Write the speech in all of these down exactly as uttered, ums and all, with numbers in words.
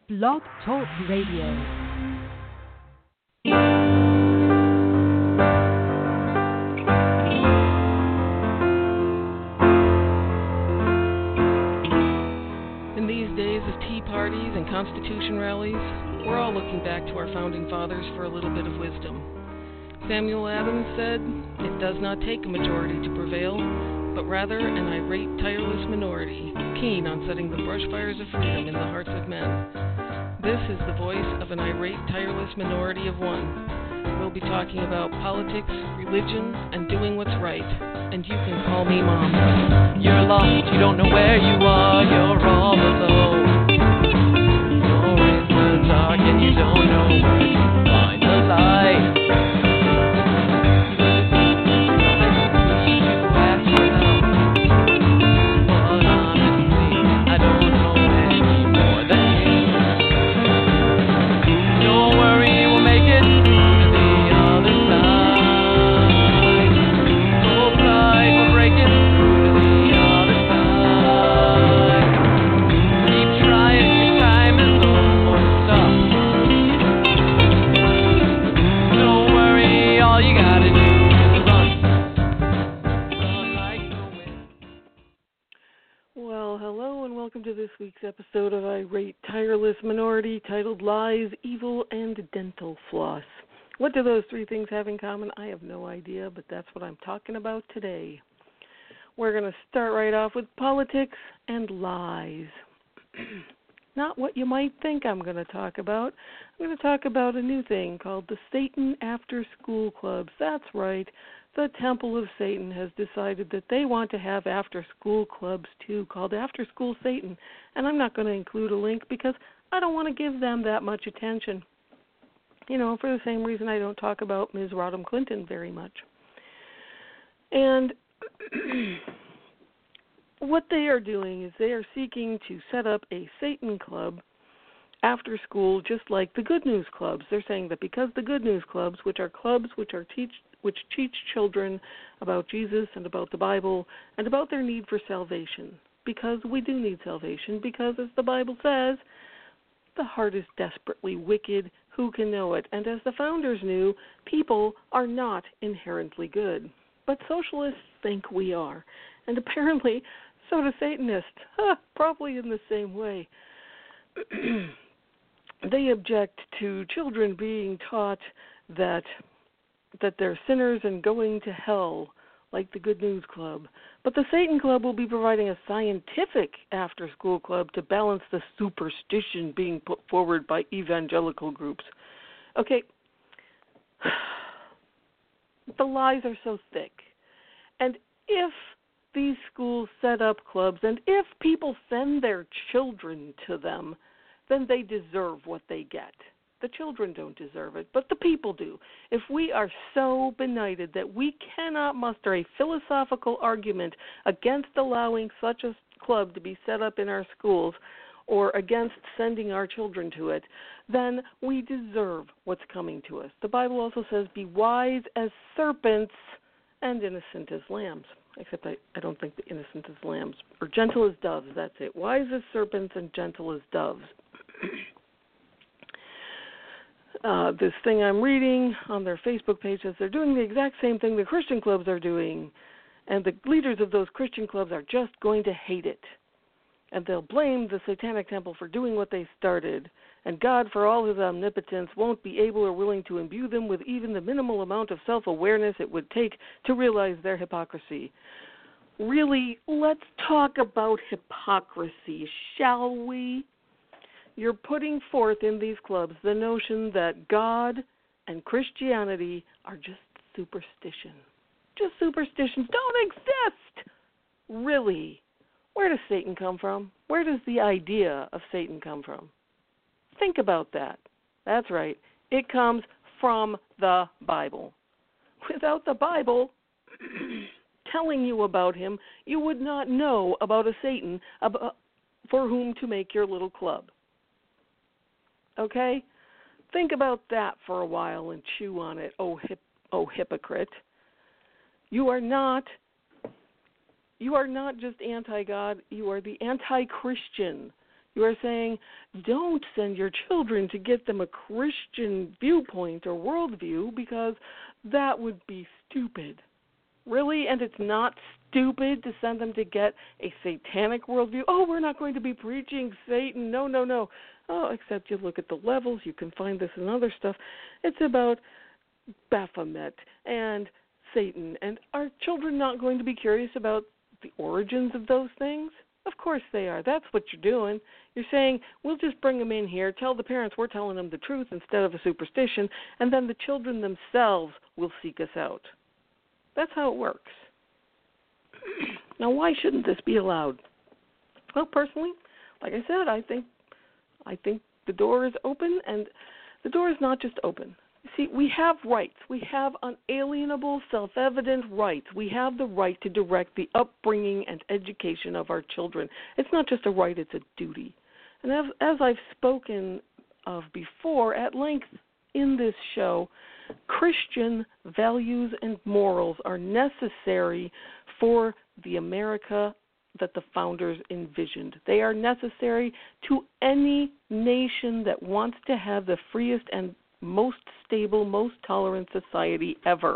Blog Talk Radio. In these days of tea parties and Constitution rallies, we're all looking back to our founding fathers for a little bit of wisdom. Samuel Adams said, "It does not take a majority to prevail, but rather an irate, tireless minority, keen on setting the brush fires of freedom in the hearts of men." This is the voice of an irate, tireless minority of one. We'll be talking about politics, religion, and doing what's right. And you can call me Mom. You're lost, you don't know where you are, you're all alone. You're in the dark and you don't know where to find the light. This week's episode of Irate Tireless Minority, titled Lies, Evil, and Dental Floss. What do those three things have in common? I have no idea, but that's what I'm talking about today. We're going to start right off with politics and lies. Not what you might think I'm going to talk about. I'm going to talk about a new thing called the Satan After School Clubs. That's right. The Temple of Satan has decided that they want to have after-school clubs, too, called After School Satan. And I'm not going to include a link because I don't want to give them that much attention. You know, for the same reason I don't talk about Miz Rodham Clinton very much. And what they are doing is they are seeking to set up a Satan club after school, just like the Good News Clubs. They're saying that because the Good News Clubs, which are clubs which are teach which teach children about Jesus and about the Bible and about their need for salvation, because we do need salvation, because as the Bible says, the heart is desperately wicked, who can know it? And as the founders knew, people are not inherently good. But socialists think we are. And apparently, so do Satanists, huh, probably in the same way. They object to children being taught that that they're sinners and going to hell, like the Good News Club. But the Satan Club will be providing a scientific after-school club to balance the superstition being put forward by evangelical groups. Okay, the lies are so thick. And if these schools set up clubs, and if people send their children to them, then they deserve what they get. The children don't deserve it, but the people do. If we are so benighted that we cannot muster a philosophical argument against allowing such a club to be set up in our schools or against sending our children to it, then we deserve what's coming to us. The Bible also says, be wise as serpents and innocent as lambs. Except I, I don't think the innocent as lambs, or gentle as doves, that's it. Wise as serpents and gentle as doves. Uh, this thing I'm reading on their Facebook page says they're doing the exact same thing the Christian clubs are doing, and the leaders of those Christian clubs are just going to hate it. And they'll blame the Satanic Temple for doing what they started, and God, for all his omnipotence, won't be able or willing to imbue them with even the minimal amount of self-awareness it would take to realize their hypocrisy. Really, let's talk about hypocrisy, shall we? You're putting forth in these clubs the notion that God and Christianity are just superstition. Just superstitions don't exist. Really. Where does Satan come from? Where does the idea of Satan come from? Think about that. That's right. It comes from the Bible. Without the Bible telling you about him, you would not know about a Satan about, for whom to make your little club. Okay? Think about that for a while and chew on it, oh, hip, oh hypocrite. You are not you are not just anti-God, you are the anti-Christian. You are saying, don't send your children to get them a Christian viewpoint or worldview because that would be stupid. Really? And it's not stupid to send them to get a satanic worldview? Oh, we're not going to be preaching Satan. No, no, no. Oh, except you look at the levels. You can find this and other stuff. It's about Baphomet and Satan. And are children not going to be curious about the origins of those things? Of course they are. That's what you're doing. You're saying, we'll just bring them in here, tell the parents we're telling them the truth instead of a superstition, and then the children themselves will seek us out. That's how it works. Now, why shouldn't this be allowed? Well, personally, like I said, I think I think the door is open, and the door is not just open. You see, we have rights. We have unalienable, self-evident rights. We have the right to direct the upbringing and education of our children. It's not just a right, it's a duty. And as, as I've spoken of before at length in this show, Christian values and morals are necessary for the America that the founders envisioned. They are necessary to any nation that wants to have the freest and most stable, most tolerant society ever.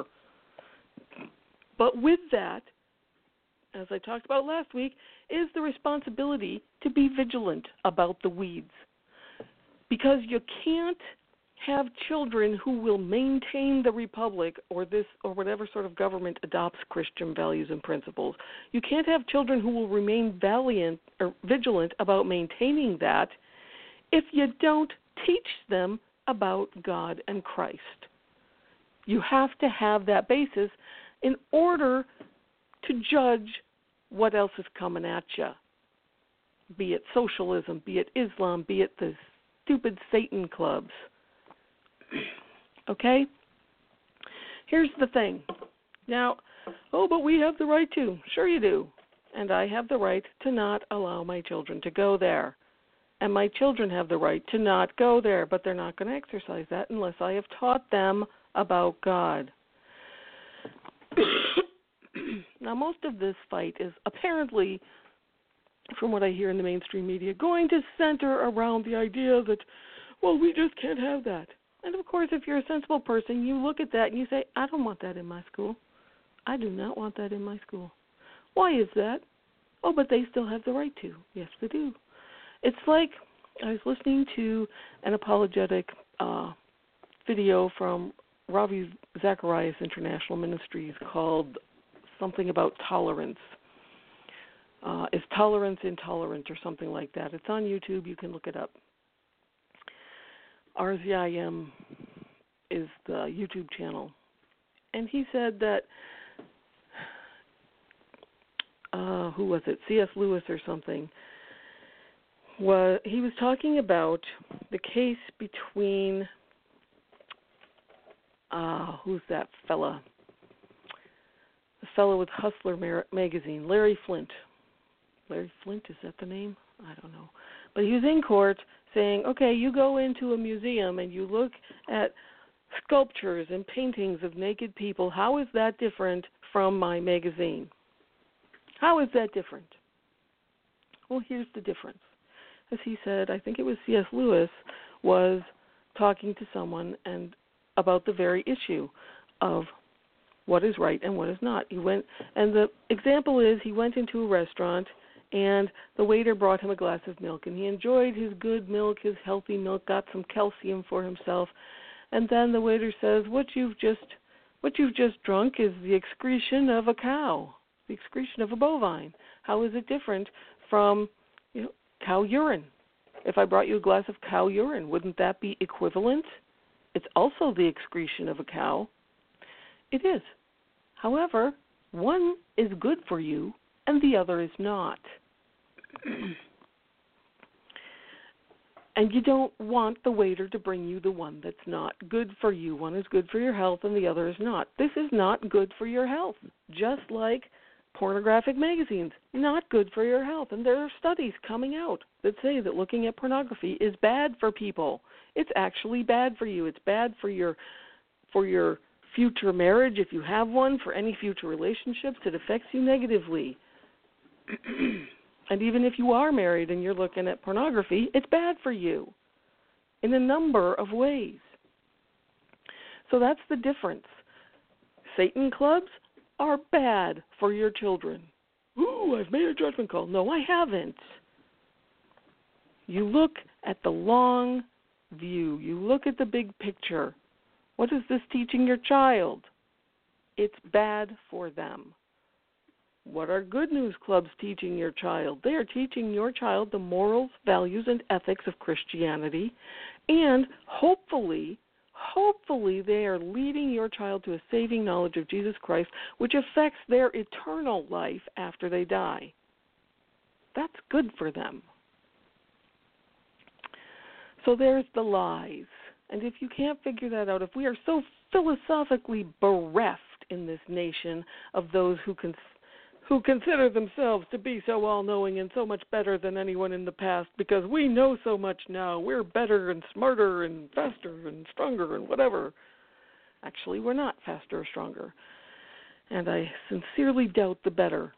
But with that, as I talked about last week, is the responsibility to be vigilant about the weeds. Because you can't have children who will maintain the republic or this or whatever sort of government adopts Christian values and principles. You can't have children who will remain valiant or vigilant about maintaining that if you don't teach them about God and Christ. You have to have that basis in order to judge what else is coming at you, be it socialism, be it Islam, be it the stupid Satan clubs. Okay? Here's the thing. Now, oh, but we have the right to. Sure you do. And I have the right to not allow my children to go there. And my children have the right to not go there, but they're not going to exercise that unless I have taught them about God. Now, most of this fight is apparently, from what I hear in the mainstream media, going to center around the idea that, well, we just can't have that. And, of course, if you're a sensible person, you look at that and you say, I don't want that in my school. I do not want that in my school. Why is that? Oh, but they still have the right to. Yes, they do. It's like I was listening to an apologetic uh, video from Ravi Zacharias International Ministries called something about tolerance. Uh, is tolerance intolerant or something like that? It's on YouTube. You can look it up. R Z I M is the YouTube channel. And he said that, uh, who was it, C S Lewis or something, was, he was talking about the case between, uh, who's that fella? The fellow with Hustler Mar- magazine, Larry Flynt. Larry Flynt, is that the name? I don't know. But he was in court saying, okay, you go into a museum and you look at sculptures and paintings of naked people. How is that different from my magazine? How is that different? Well, here's the difference. As he said, I think it was C S Lewis, was talking to someone and about the very issue of what is right and what is not. He went, and the example is he went into a restaurant and the waiter brought him a glass of milk, and he enjoyed his good milk, his healthy milk, got some calcium for himself, and then the waiter says, "What you've just, what you've just drunk is the excretion of a cow, the excretion of a bovine. How is it different from, you know, cow urine? If I brought you a glass of cow urine, wouldn't that be equivalent? It's also the excretion of a cow." It is. However, one is good for you and the other is not. And you don't want the waiter to bring you the one that's not good for you. One is good for your health and the other is not. This is not good for your health, just like pornographic magazines, not good for your health. And there are studies coming out that say that looking at pornography is bad for people. It's actually bad for you. It's bad for your for your future marriage, if you have one, for any future relationships. It affects you negatively. And even if you are married and you're looking at pornography, it's bad for you in a number of ways. So that's the difference. Satan clubs are bad for your children. Ooh, I've made a judgment call. No, I haven't. You look at the long view. You look at the big picture. What is this teaching your child? It's bad for them. What are Good News Clubs teaching your child? They are teaching your child the morals, values, and ethics of Christianity, and hopefully, hopefully they are leading your child to a saving knowledge of Jesus Christ, which affects their eternal life after they die. That's good for them. So there's the lies. And if you can't figure that out, if we are so philosophically bereft in this nation of those who can who consider themselves to be so all-knowing and so much better than anyone in the past because we know so much now. We're better and smarter and faster and stronger and whatever. Actually, we're not faster or stronger. And I sincerely doubt the better.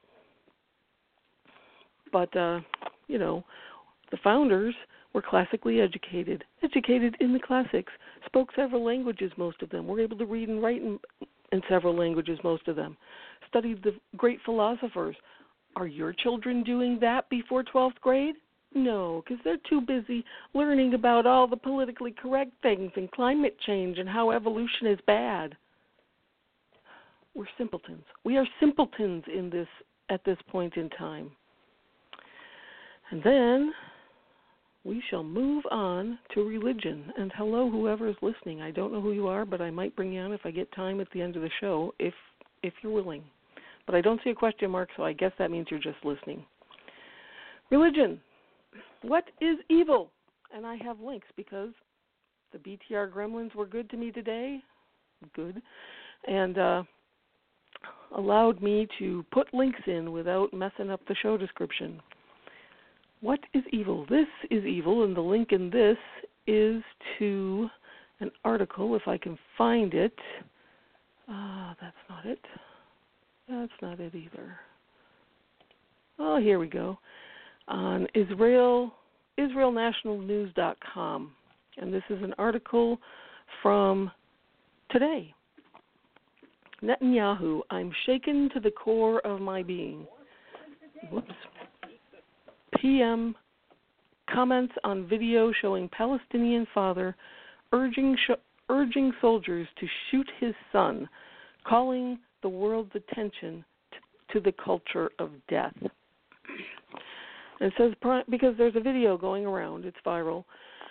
But, uh, you know, the founders were classically educated, educated in the classics, spoke several languages, most of them, were able to read and write in, in several languages, most of them, studied the great philosophers. Are your children doing that before twelfth grade? No, because they're too busy learning about all the politically correct things and climate change and how evolution is bad. We're simpletons. We are simpletons in this at this point in time. And then we shall move on to religion. And hello, whoever is listening. I don't know who you are, but I might bring you on if I get time at the end of the show, if if you're willing. But I don't see a question mark, so I guess that means you're just listening. Religion. What is evil? And I have links because the B T R gremlins were good to me today. Good. And uh, allowed me to put links in without messing up the show description. What is evil? This is evil, and the link in this is to an article, if I can find it. Ah, uh, that's not it. That's not it either. Oh, here we go. On Israel, Israel National News dot com, and this is an article from today. Netanyahu, I'm shaken to the core of my being. Whoops. P M comments on video showing Palestinian father urging sh- urging soldiers to shoot his son, calling the world's attention t- to the culture of death. And it says, because there's a video going around, it's viral,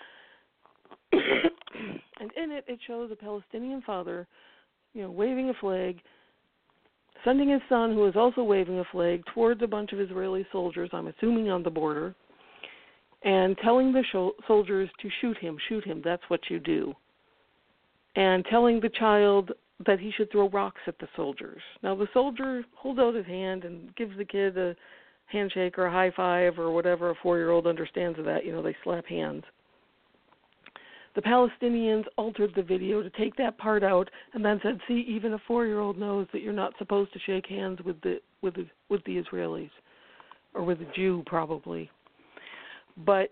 and in it it shows a Palestinian father, you know, waving a flag, sending his son, who is also waving a flag, towards a bunch of Israeli soldiers, I'm assuming on the border, and telling the sho- soldiers to shoot him, shoot him, that's what you do. And telling the child that he should throw rocks at the soldiers. Now, the soldier holds out his hand and gives the kid a handshake or a high five or whatever a four-year-old understands of that. You know, they slap hands. The Palestinians altered the video to take that part out and then said, see, even a four-year-old knows that you're not supposed to shake hands with the with the, with the Israelis, or with a Jew probably. But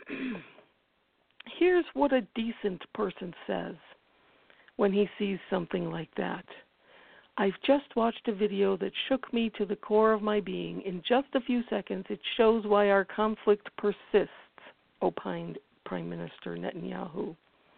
here's what a decent person says when he sees something like that. I've just watched a video that shook me to the core of my being. In just a few seconds, it shows why our conflict persists, opined Prime Minister Netanyahu.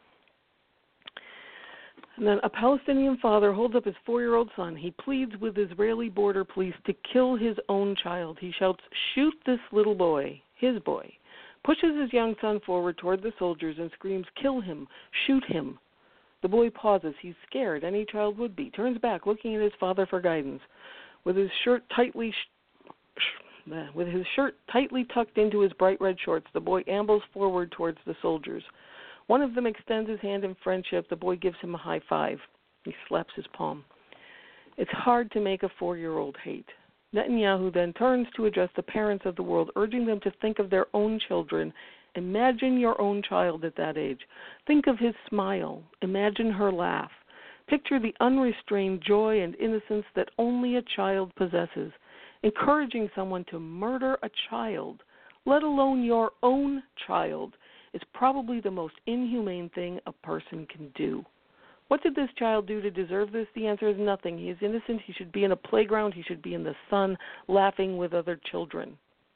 And then a Palestinian father holds up his four-year-old son. He pleads with Israeli border police to kill his own child. He shouts, shoot this little boy, his boy. Pushes his young son forward toward the soldiers and screams, kill him, shoot him. The boy pauses. He's scared. Any child would be. Turns back, looking at his father for guidance. With his shirt tightly sh- sh- with his shirt tightly tucked into his bright red shorts, the boy ambles forward towards the soldiers. One of them extends his hand in friendship. The boy gives him a high five. He slaps his palm. It's hard to make a four-year-old hate. Netanyahu then turns to address the parents of the world, urging them to think of their own children. Imagine your own child at that age. Think of his smile. Imagine her laugh. Picture the unrestrained joy and innocence that only a child possesses. Encouraging someone to murder a child, let alone your own child, is probably the most inhumane thing a person can do. What did this child do to deserve this? The answer is nothing. He is innocent. He should be in a playground. He should be in the sun laughing with other children.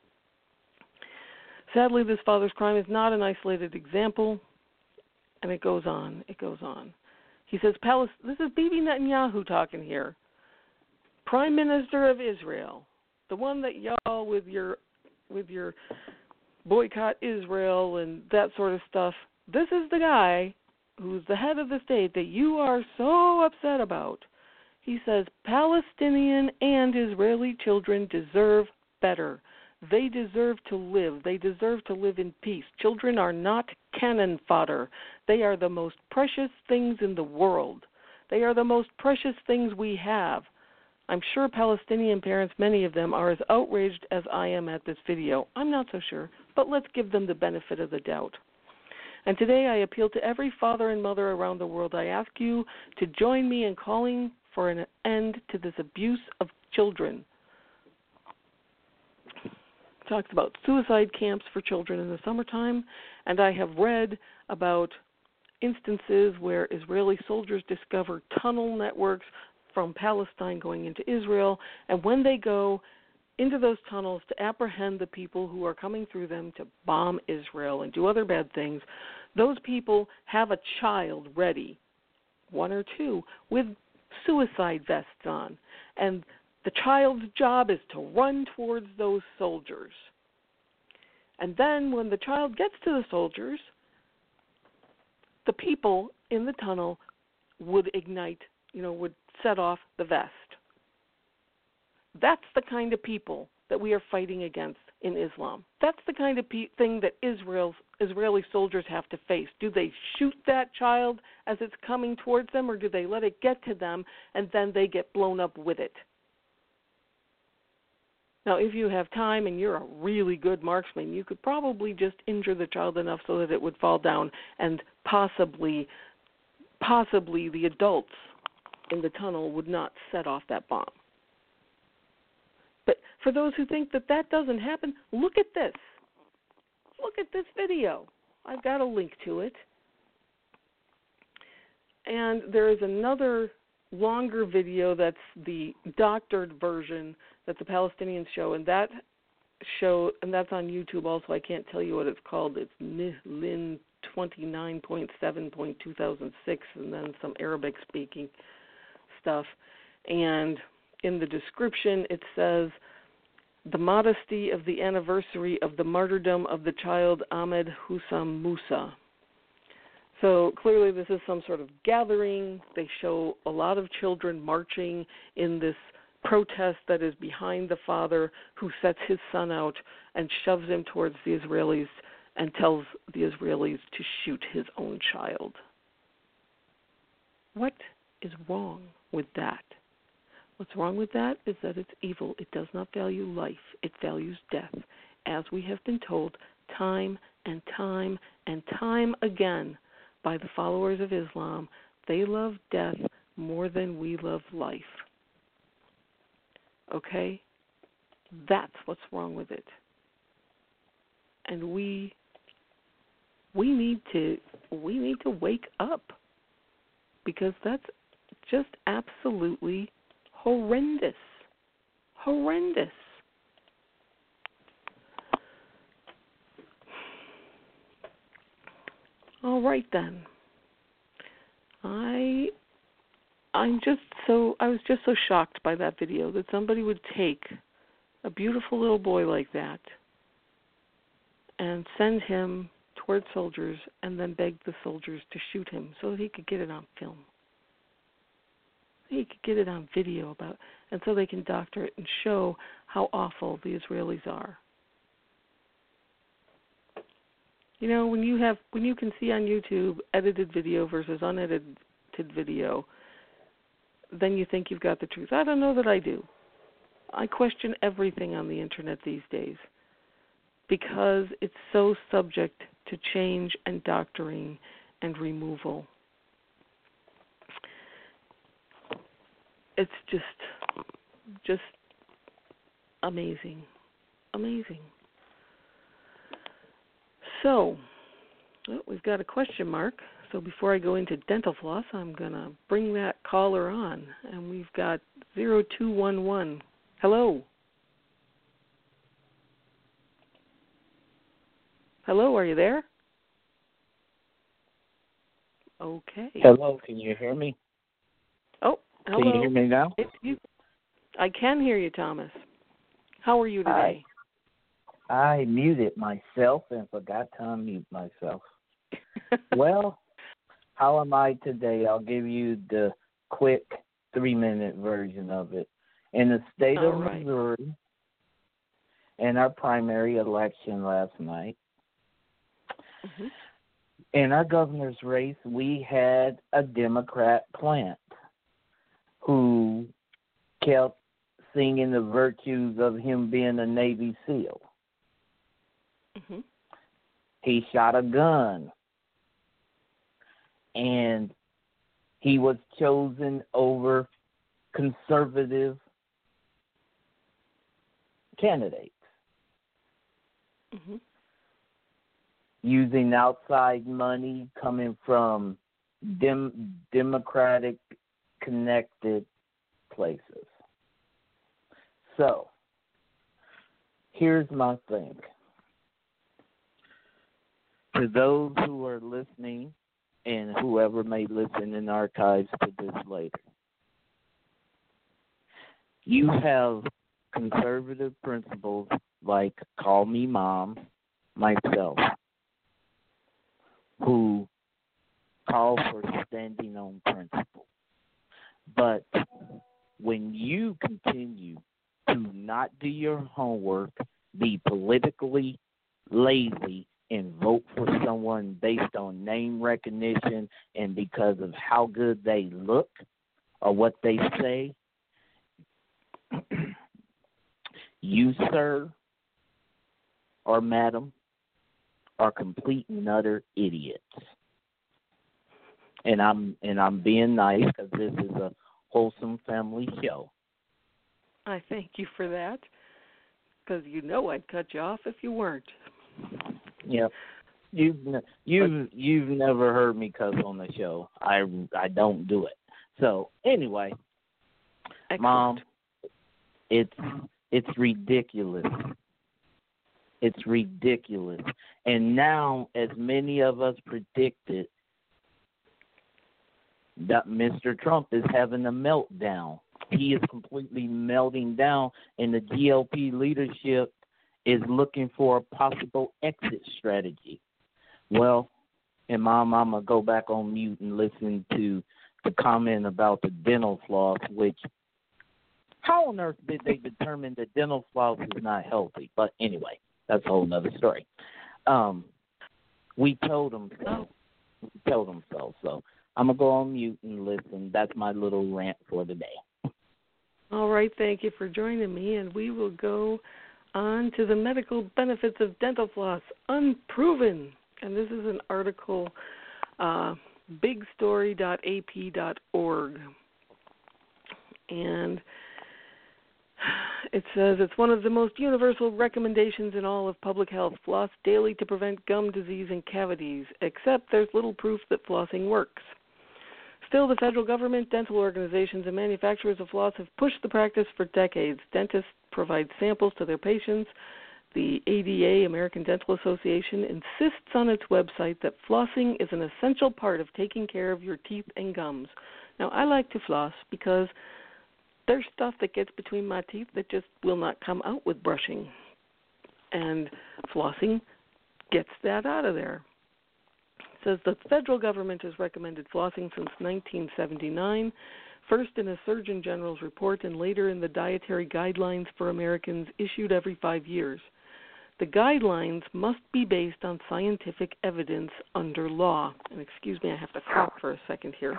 Sadly, this father's crime is not an isolated example, and it goes on. It goes on. He says, this is Bibi Netanyahu talking here, Prime Minister of Israel, the one that y'all with your with your boycott Israel and that sort of stuff. This is the guy who's the head of the state that you are so upset about. He says Palestinian and Israeli children deserve better. They deserve to live. They deserve to live in peace. Children are not cannon fodder. They are the most precious things in the world. They are the most precious things we have. I'm sure Palestinian parents, many of them, are as outraged as I am at this video. I'm not so sure, but let's give them the benefit of the doubt. And today I appeal to every father and mother around the world. I ask you to join me in calling for an end to this abuse of children. It talks about suicide camps for children in the summertime, and I have read about instances where Israeli soldiers discover tunnel networks from Palestine going into Israel, and when they go into those tunnels to apprehend the people who are coming through them to bomb Israel and do other bad things, those people have a child ready, one or two, with suicide vests on. And the child's job is to run towards those soldiers. And then when the child gets to the soldiers, the people in the tunnel would ignite, you know, would set off the vest. That's the kind of people that we are fighting against in Islam. That's the kind of pe- thing that Israel's, Israeli soldiers have to face. Do they shoot that child as it's coming towards them, or do they let it get to them and then they get blown up with it? Now, if you have time and you're a really good marksman, you could probably just injure the child enough so that it would fall down, and possibly, possibly the adults in the tunnel would not set off that bomb. But for those who think that that doesn't happen, look at this. Look at this video. I've got a link to it. And there is another longer video that's the doctored version that the Palestinians show, and that show, and that's on YouTube also. I can't tell you what it's called. It's Lin twenty-nine point seven point two thousand six, and then some Arabic speaking stuff. And in the description it says, the modesty of the anniversary of the martyrdom of the child Ahmed Hussam Musa. So clearly this is some sort of gathering. They show a lot of children marching in this protest that is behind the father who sets his son out and shoves him towards the Israelis and tells the Israelis to shoot his own child. What is wrong with that? What's wrong with that is that it's evil. It does not value life. It values death. As we have been told time and time and time again by the followers of Islam, they love death more than we love life. Okay? That's what's wrong with it. And we we need to we need to wake up, because that's just absolutely horrendous. Horrendous. All right then. I I'm just so I was just so shocked by that video that somebody would take a beautiful little boy like that and send him towards soldiers and then beg the soldiers to shoot him so that he could get it on film. He could get it on video about, and so they can doctor it and show how awful the Israelis are. You know, when you have when you can see on YouTube edited video versus unedited video, then you think you've got the truth. I don't know that I do. I question everything on the internet these days because it's so subject to change and doctoring and removal. It's just, just amazing. Amazing. So, well, we've got a question mark. So before I go into dental floss, I'm going to bring that caller on. And we've got zero two one one. Hello. Hello, are you there? Okay. Hello, can you hear me? Oh, hello. Can you hear me now? If you, I can hear you, Thomas. How are you today? I, I muted myself and forgot to unmute myself. Well, how am I today? I'll give you the quick three-minute version of it. In the state All of right. Missouri, in our primary election last night, Mm-hmm. in our governor's race, we had a Democrat plant who kept singing the virtues of him being a Navy SEAL. Mm-hmm. He shot a gun, and he was chosen over conservative candidates. Mm-hmm. Using outside money coming from dem- Democratic connected places. So, here's my thing. To those who are listening and whoever may listen in archives to this later, you have conservative principles like Call Me Mom, myself, who call for standing on principle. But when you continue to not do your homework, be politically lazy, and vote for someone based on name recognition and because of how good they look or what they say, you, sir, or madam, are complete and utter idiots. And I'm and I'm being nice because this is a wholesome family show. I thank you for that, because you know I'd cut you off if you weren't. Yep. You've you've you've never heard me cuss on the show. I I don't do it. So anyway, Excellent. Mom, it's it's ridiculous. It's ridiculous. And now, as many of us predicted, that Mister Trump is having a meltdown. He is completely melting down, and the G O P leadership is looking for a possible exit strategy. Well, and Mom, I'm going to go back on mute and listen to the comment about the dental floss, which, how on earth did they determine that dental floss is not healthy? But anyway, that's a whole other story. Um, we told them so. We told them so. So I'm going to go on mute and listen. That's my little rant for the day. All right, thank you for joining me, and we will go on to the medical benefits of dental floss, unproven. And this is an article, uh, big story dot a p dot org. And it says it's one of the most universal recommendations in all of public health. Floss daily to prevent gum disease and cavities, except there's little proof that flossing works. Still, the federal government, dental organizations, and manufacturers of floss have pushed the practice for decades. Dentists provide samples to their patients. The A D A, American Dental Association, insists on its website that flossing is an essential part of taking care of your teeth and gums. Now, I like to floss because there's stuff that gets between my teeth that just will not come out with brushing. And flossing gets that out of there. It says the federal government has recommended flossing since nineteen seventy-nine, first in a Surgeon General's report and later in the Dietary Guidelines for Americans issued every five years. The guidelines must be based on scientific evidence under law. And excuse me, I have to cough for a second here.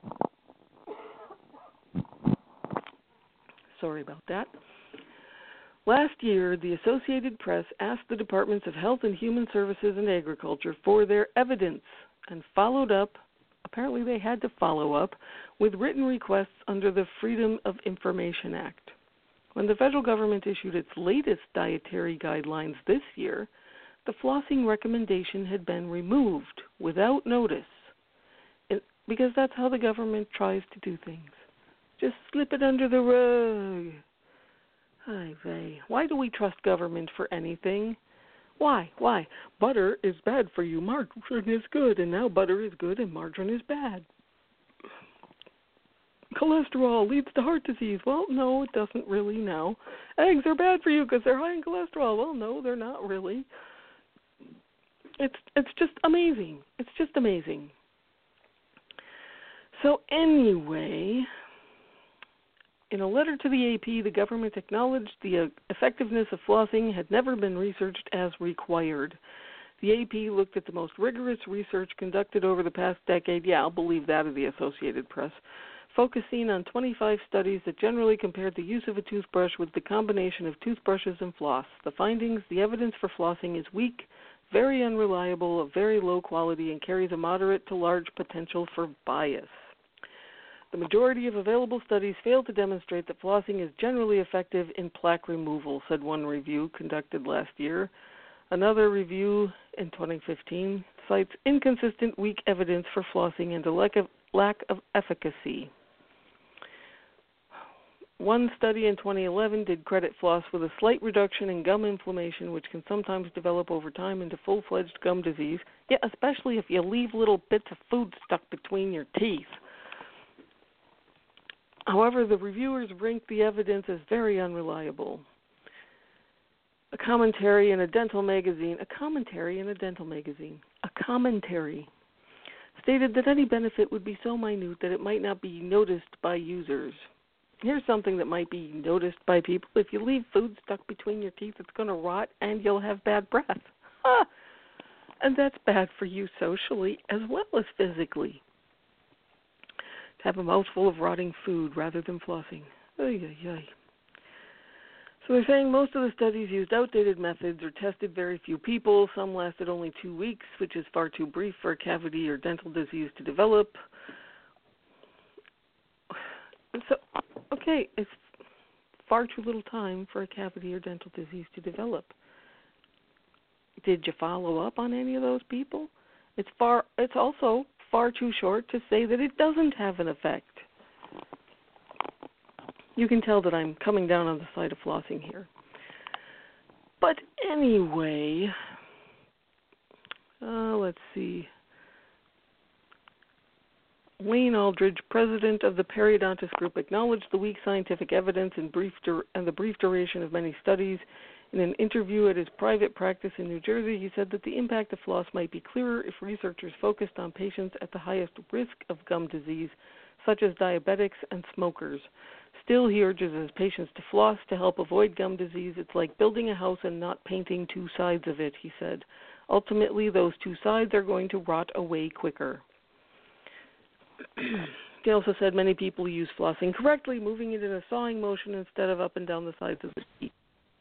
Sorry about that. Last year, the Associated Press asked the Departments of Health and Human Services and Agriculture for their evidence and followed up, apparently they had to follow up, with written requests under the Freedom of Information Act. When the federal government issued its latest dietary guidelines this year, the flossing recommendation had been removed without notice, it, because that's how the government tries to do things. Just slip it under the rug. Ay vey. Why do we trust government for anything? Why? Why? Butter is bad for you. Margarine is good, and now butter is good and margarine is bad. Cholesterol leads to heart disease. Well, no, it doesn't really now. Eggs are bad for you because they're high in cholesterol. Well, no, they're not really. It's it's just amazing. It's just amazing. So anyway, in a letter to the A P, the government acknowledged the uh, effectiveness of flossing had never been researched as required. The A P looked at the most rigorous research conducted over the past decade. Yeah, I'll believe that of the Associated Press. Focusing on twenty-five studies that generally compared the use of a toothbrush with the combination of toothbrushes and floss. The findings, the evidence for flossing is weak, very unreliable, of very low quality, and carries a moderate to large potential for bias. The majority of available studies fail to demonstrate that flossing is generally effective in plaque removal, said one review conducted last year. Another review in twenty fifteen cites inconsistent, weak evidence for flossing and a lack of, lack of efficacy. One study in twenty eleven did credit floss with a slight reduction in gum inflammation, which can sometimes develop over time into full-fledged gum disease, yeah, especially if you leave little bits of food stuck between your teeth. However, the reviewers ranked the evidence as very unreliable. A commentary in a dental magazine, a commentary in a dental magazine, a commentary, stated that any benefit would be so minute that it might not be noticed by users. Here's something that might be noticed by people. If you leave food stuck between your teeth, it's going to rot and you'll have bad breath. Ah, and that's bad for you socially as well as physically. To have a mouthful of rotting food rather than flossing. Ay, ay, ay. So they're saying most of the studies used outdated methods or tested very few people. Some lasted only two weeks, which is far too brief for a cavity or dental disease to develop. So, okay, it's far too little time for a cavity or dental disease to develop. Did you follow up on any of those people? It's far. It's also far too short to say that it doesn't have an effect. You can tell that I'm coming down on the side of flossing here. But anyway, uh, let's see. Wayne Aldridge, president of the Periodontist Group, acknowledged the weak scientific evidence and, brief dur- and the brief duration of many studies. In an interview at his private practice in New Jersey, he said that the impact of floss might be clearer if researchers focused on patients at the highest risk of gum disease, such as diabetics and smokers. Still, he urges his patients to floss to help avoid gum disease. It's like building a house and not painting two sides of it, he said. Ultimately, those two sides are going to rot away quicker. He also said many people use floss incorrectly, moving it in a sawing motion instead of up and down the sides of the teeth.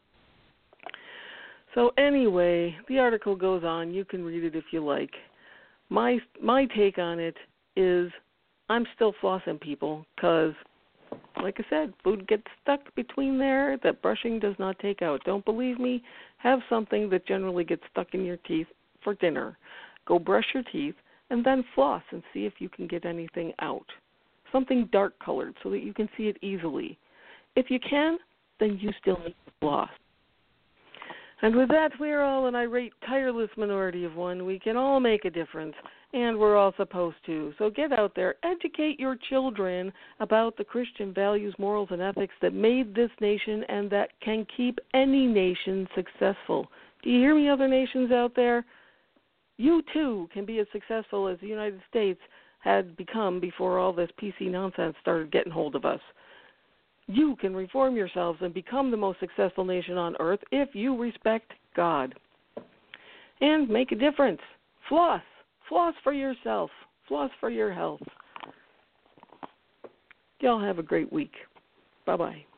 So anyway, the article goes on. You can read it if you like. My my take on it is I'm still flossing, people, because, like I said, food gets stuck between there that brushing does not take out. Don't believe me? Have something that generally gets stuck in your teeth for dinner. Go brush your teeth and then floss and see if you can get anything out. Something dark colored so that you can see it easily. If you can, then you still need to floss. And with that, we are all an irate, tireless minority of one. We can all make a difference, and we're all supposed to. So get out there, educate your children about the Christian values, morals, and ethics that made this nation and that can keep any nation successful. Do you hear me, other nations out there? You, too, can be as successful as the United States had become before all this P C nonsense started getting hold of us. You can reform yourselves and become the most successful nation on earth if you respect God. And make a difference. Floss. Floss for yourself. Floss for your health. Y'all have a great week. Bye-bye.